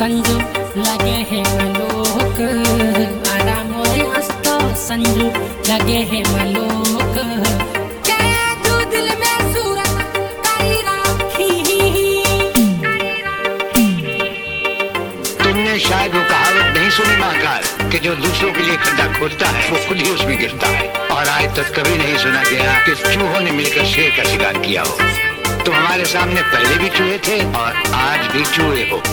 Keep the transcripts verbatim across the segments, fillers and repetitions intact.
संजू लगे हैं मलोक, आराम मोरे हंसतो संजू लगे हैं मलोक। तू दिल में सूरत करी राखी। तुमने शायद वो कहावत नहीं सुनी महाकाल कि जो दूसरों के लिए खड्डा खोदता है वो खुद ही उसमें गिरता है। और आज तक कभी नहीं सुना गया कि चूहों ने मिलकर शेर का शिकार किया हो। तुम हमारे सामने पहले भी चूहे थे और आज भी चूहे हो।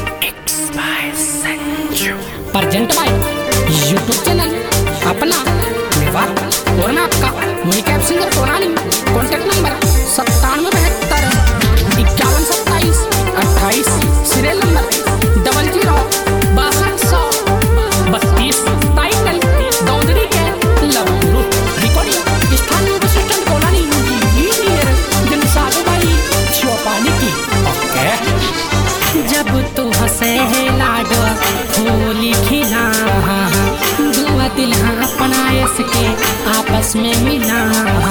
परजेंट बाय यूट्यूब चैनल अपना मेवाड़ और मैं आपका वही कैप सिंगर कोरानी। कॉन्टेक्ट नंबर सत्तानवे बहत्तर इक्यावन सत्ताईस अट्ठाईस, सीरियल नंबर डबल जीरो बासठ सौ बत्तीस। टाइटल दौदरी के लव गुरु। रिकॉर्डिंग स्थानीय बस स्टैंड कोरानी दिन साधु भाई चौपाली की। जब तू हंसे लाडो होली खिला, दुआ दिल अपना इसके आपस में मिला।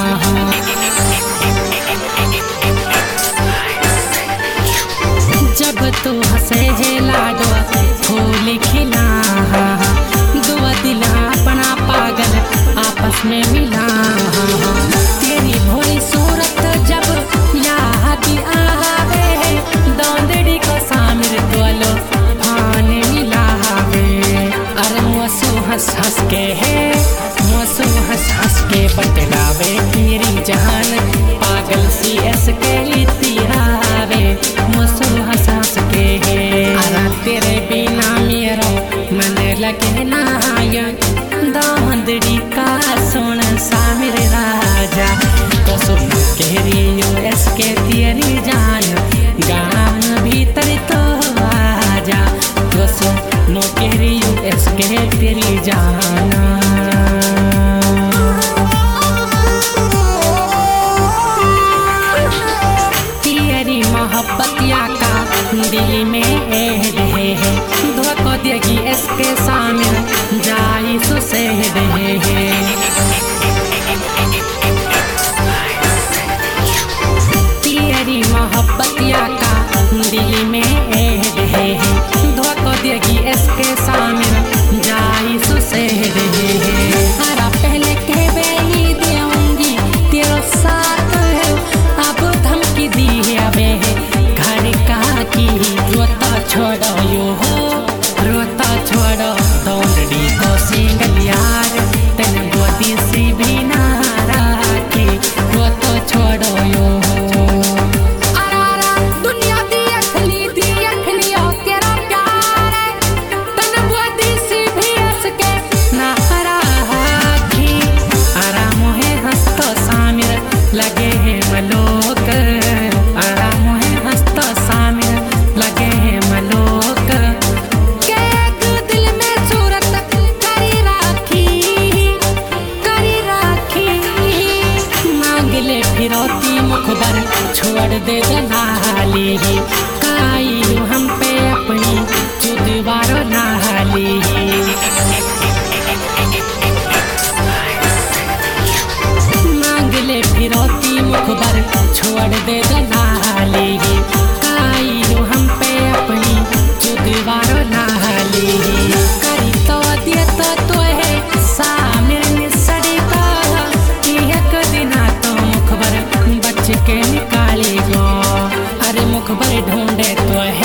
जब तू हंसे लाडो होली खिला, दुआ दिल अपना पागल आपस में मिला। तेरी भोली सूरत जब याद आवे, दौंदड़ी को सामिर बोलो आने मिलावे। अरे मोसू हंस हंस के है, मोसू हंस हंस के बतलावे मेरी जान पागल सी ऐस के लितियावे। मोसू हंस हंस के है, अरे तेरे बिना मेरो मन लगे ना। दौंदड़ी का सोना सामिर राजा तो सुन के रियो ऐस के तेरी जान गाम भीतर तो आजा। तो सुनो केरियो इसके तेरी जाना। तेरी मोहब्बत या का दिल में रहे है, धोखो देगी इसके सामने जाई सुसे रहे है। तेरी मोहब्बत या का दिल में रहे है, धोखो देगी इसके सामने जाई सुसे रहे है। हरा पहले कहवे ही देऊंगी तेरो साथ है, अब धमकी दी आवे है घर का की। रोता छोड़ो यो हो, रोता छोड़ो दौंदड़ी को सिंगल यार, तेन गोदी सी भी ना राखी। रोता छोड़ो यो हो, लगे हैं मलोक। आराम है हंसतो सामिर लगे हैं मलोक। के दिल में सूरत करी राखी, करी राखी। मांग ले फिरौती मुखबर छोड़ दे दलाली, काई हम पे अपनी जुदवारो नाली। फिरौती मुखबर छोड़ दे दलाली, काई हम पे अपनी जुदवारो नाली। करी तो दिया तो तो है सामिर निसड़ी का, एक दिना तो मुखबर बच के निकाली गो। अरे मुखबर ढूंढे तो है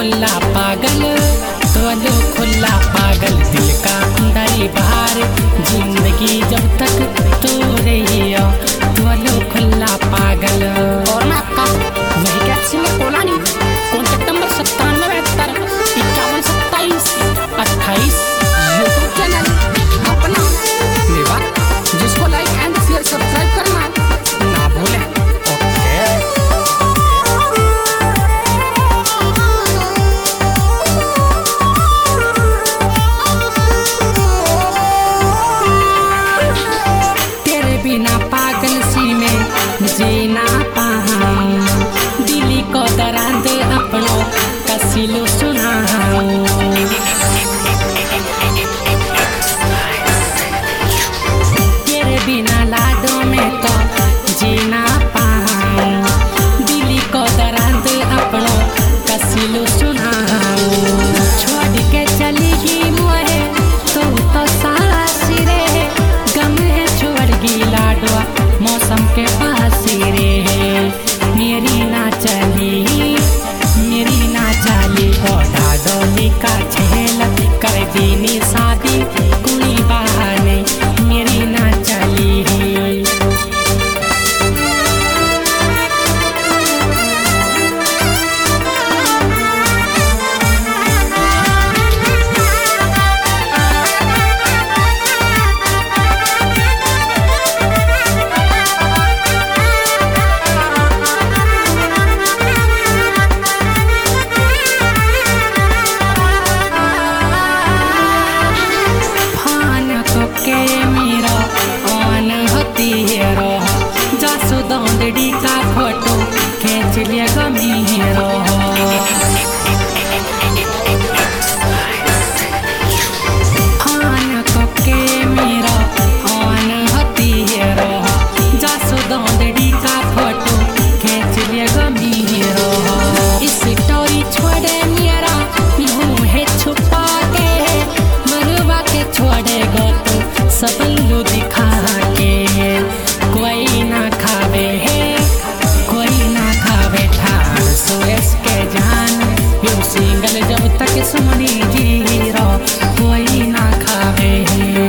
खुला पागल तोलो खुला पागल दिल का अंदर बाहर जिंदगी जब तक तू रही हो तोलो खुला पागल। और मैं आपका वही गैलेक्सी में कोलानी कॉन्टैक्ट नंबर सत्तानवे बहत्तर इक्यावन सत्ताईस अट्ठाईस यूट्यूब चैनल अपना मेवा जिसको लाइक एंड शेयर सब्सक्राइब करना ना भूलें। बिना पागल सी में जीना पाऊं दिली को दर्द अपनों कसिलो सुनाऊं। तेरे बिना लाडों में तो जीना पाऊं दिली को दर्द अपनों कसिलो सुनाऊं। छोड़ के चली गई मोहे तो तो सास रे गम है छोड़ लाडवा मौसम के पास रे मेरी ना चली मेरी ना चली ओ डाडोली का झेल कर दीनी शादी कुड़ी बहाने मेरी ना चली। दौंदड़ी का फोटो खींच लिया गमी हीरो आन को के मेरा आन होती हीरो जासो दौंदड़ी का फोटो खींच लिया गमी हीरो। इस स्टोरी छोड़े मेरा मुँह है छुपा के मरवा के छोड़ेगा तो सब लोग दिखा के कोई ना खावे है कोई ना खावे ठान सोएस के जान यू सिंगल जब तक सुमनी जी रो कोई ना खावे है।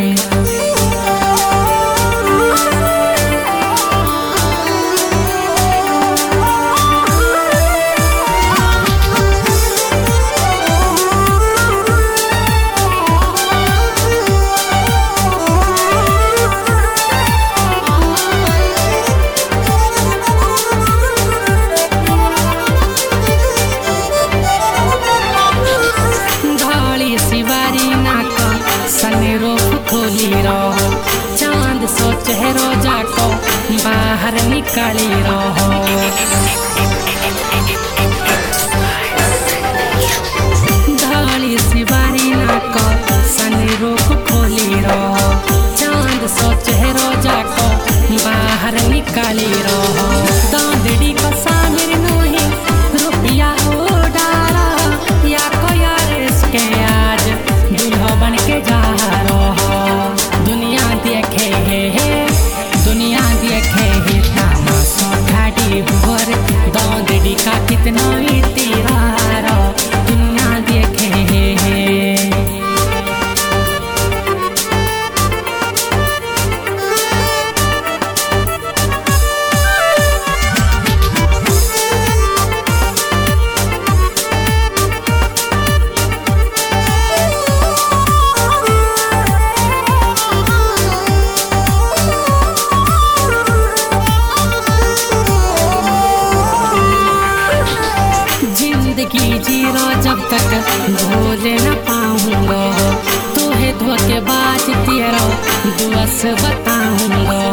खोली रहो चांद सो चेहरो जाको बाहर निकाली रहो। धाली सिवारी नाको सनी रूप खोली रहो चांद सो चेहरो जाको बाहर निकाली रहो। दांदड़ी को सामिर नोही रुपया हो डाला या को यार इसके आज दुल्हो बन के जा रहो। दुनिया देखे है दुनिया देखे है तामसो घाटी भोर दौंदड़ी का कितना ही तीरारो दुनिया देखे है। जिंदगी जीरो जब तक भूल न पाऊंगा तुम्हें धोखेबाज तेरा दुआस बताऊंगा।